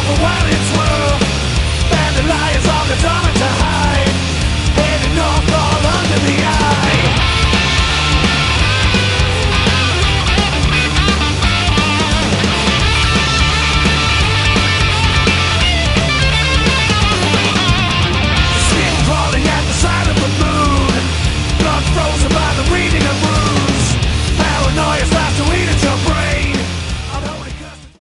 for what it's worth. Bandit liars on the dominant.